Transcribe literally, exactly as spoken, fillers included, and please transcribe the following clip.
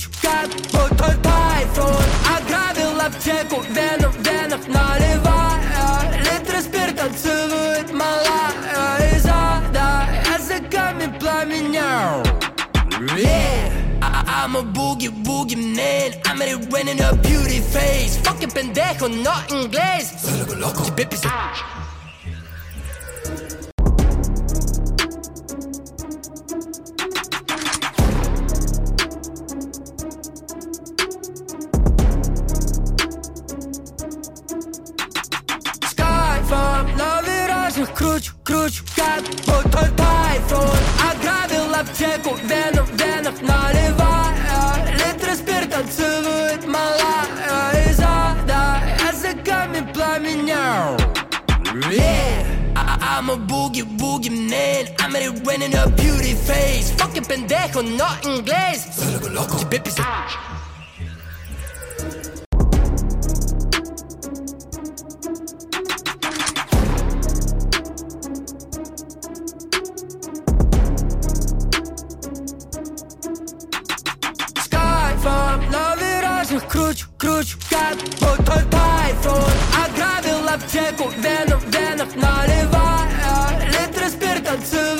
кручу, как будто тайфун. Ограбил аптеку, вену в венах наливая. Литры спирта целует малая из ада, языками пламеня. Yeah, I I'm a boogie, boogie man. I'm ready running a beauty face. Fucking pendejo, no inglés. Salgo loco, тебе писать. На виражах кручу, кручу, как будто тайфун. Ограбил аптеку, вену в венах наливая. Литры спирта целует малая из ада, языками пламеня. Yeah, I I'm a boogie, boogie man. I'm ready running a beauty face. Fucking pendejo, no inglés. Salgo loco, тебе писать. На виражах кручу, кручу, как будто тайфун. Ограбил аптеку,